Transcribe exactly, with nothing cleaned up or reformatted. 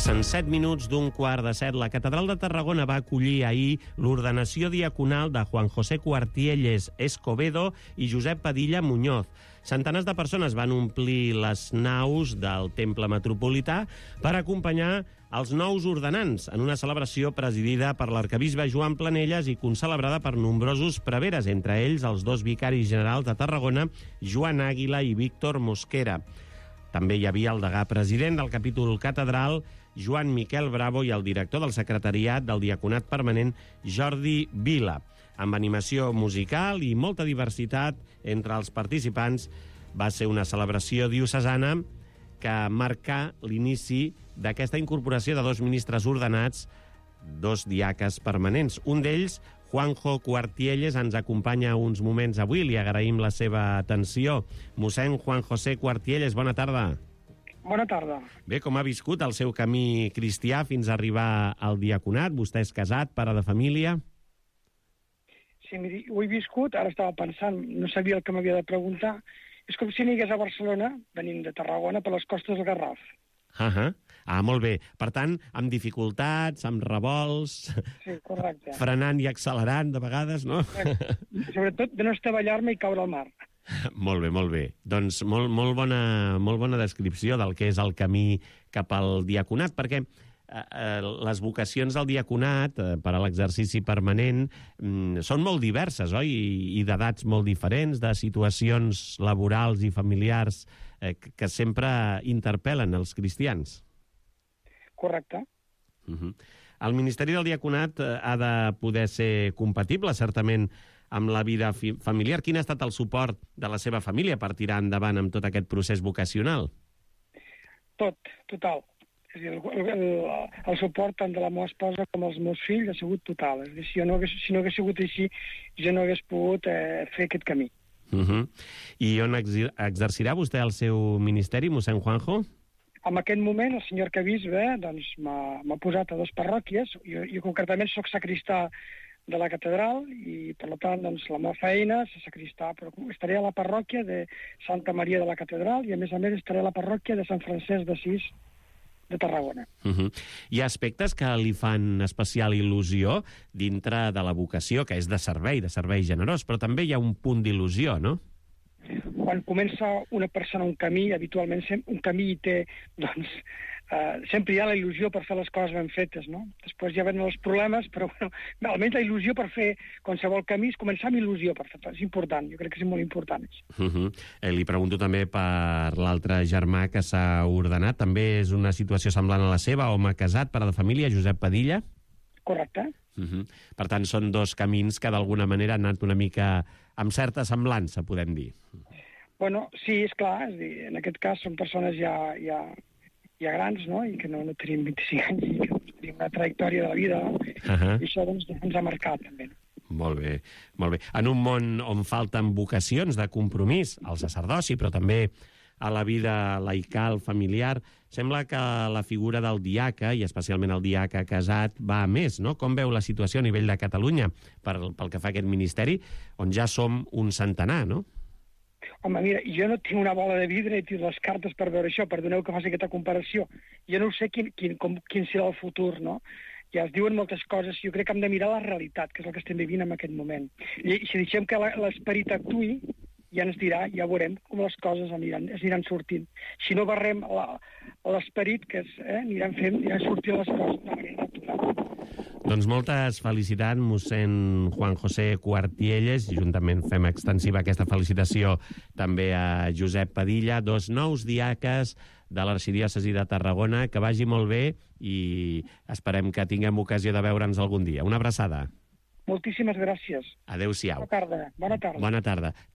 Passen set minuts d'un quart de set. La Catedral de Tarragona va acollir ahir l'ordenació diaconal de Juan José Cuartielles Escobedo i Josep Padilla Muñoz. Centenars de persones van omplir les naus del Temple Metropolità per acompanyar els nous ordenants en una celebració presidida per l'arquebisbe Joan Planelles i concelebrada per nombrosos preveres, entre ells els dos vicaris generals de Tarragona, Joan Àguila i Víctor Mosquera. També hi havia el degà president del capítol catedral, Joan Miquel Bravo, i el director del secretariat del diaconat permanent, Jordi Vila. Amb animació musical i molta diversitat entre els participants, va ser una celebració diocesana que marcà l'inici d'aquesta incorporació de dos ministres ordenats, dos diaques permanents. Un d'ells, Juanjo Cuartielles, ens acompanya uns moments avui. Li agraïm la seva atenció. Mossèn Juan José Cuartielles, bona tarda. Bona tarda. Bé, com ha viscut el seu camí cristià fins a arribar al diaconat? Vostè és casat, pare de família? Sí, miri, ho he viscut, ara estava pensant, no sabia el que m'havia de preguntar. És com si anigués a Barcelona, venint de Tarragona, per les costes del Garraf. Uh -huh. Ah, molt bé. Per tant, amb dificultats, amb revolts... Sí, correcte. Frenant i accelerant, de vegades, no? Sobretot de no estavellar-me i caure al mar. Molt bé, molt bé. Doncs molt, molt, bona, molt bona descripció del que és el camí cap al diaconat, perquè eh, les vocacions del diaconat eh, per a l'exercici permanent mm, són molt diverses, oi? I, i d'edats molt diferents, de situacions laborals i familiars eh, que, que sempre interpel·len els cristians. Correcte. Uh-huh. El Ministeri del Diaconat eh, ha de poder ser compatible, certament, amb la vida familiar. Quin ha estat el suport de la seva família per tirar endavant amb tot aquest procés vocacional? Tot, total. És a dir, el, el, el suport tant de la meva esposa com els meus fills ha sigut total. És a dir, si, no hagués, si no hagués sigut així, jo no hagués pogut eh, fer aquest camí. Uh-huh. I on exercirà vostè el seu ministeri, mossèn Juanjo? En aquest moment, el senyor arquebisbe doncs, m'ha posat a dues parròquies. Jo, jo concretament soc sacristà de la catedral i, per tant, doncs, la meva feina és sacristà, però estaré a la parròquia de Santa Maria de la Catedral i, a més a més, estaré a la parròquia de Sant Francesc d'Assís de Tarragona. Uh-huh. Hi ha aspectes que li fan especial il·lusió dintre de la vocació, que és de servei, de servei generós, però també hi ha un punt d'il·lusió, no? Quan comença una persona un camí, habitualment un camí hi té, doncs, eh, sempre hi ha la il·lusió per fer les coses ben fetes, no? Després ja venen els problemes, però bueno, almenys la il·lusió per fer qualsevol camí és començar amb il·lusió, per fer, és important, jo crec que és molt important. Uh-huh. eh, li pregunto també per l'altre germà que s'ha ordenat, també és una situació semblant a la seva, home casat, pare de família, Josep Padilla? Correcte. Uh-huh. Per tant, són dos camins que d'alguna manera han anat una mica amb certa semblança, podem dir. Bueno, sí, és clar, és dir, en aquest cas són persones ja, ja, ja grans, no?, i que no, no tenim vint-i-cinc anys i que tenim una trajectòria de la vida, no? Uh-huh. I això doncs, ens ha marcat, també. Molt bé, molt bé. En un món on falten vocacions de compromís, al sacerdoci, però també a la vida laical, familiar, sembla que la figura del diaca, i especialment el diaca casat, va a més, no? Com veu la situació a nivell de Catalunya pel, pel que fa a aquest ministeri, on ja som un centenar, no? Home, mira, jo no tinc una bola de vidre ni tinc les cartes per veure això, perdoneu que faci aquesta comparació. Jo no sé quin, quin, com, quin serà el futur, no? Ja es diuen moltes coses, jo crec que hem de mirar la realitat, que és el que estem vivint en aquest moment. I si deixem que l'esperit actuï, ja ens dirà, ja veurem com les coses aniran, es aniran sortint. Si no barrem l'esperit, que és, eh, aniran fent, aniran sortint les coses de manera natural. Doncs moltes felicitats, mossèn Juan José Cuartielles, i juntament fem extensiva aquesta felicitació també a Josep Padilla, dos nous diaques de l'Arxidiòcesi de Tarragona. Que vagi molt bé i esperem que tinguem ocasió de veure'ns algun dia. Una abraçada. Moltíssimes gràcies. Adéu-siau. Bona tarda. Bona tarda. Bona tarda.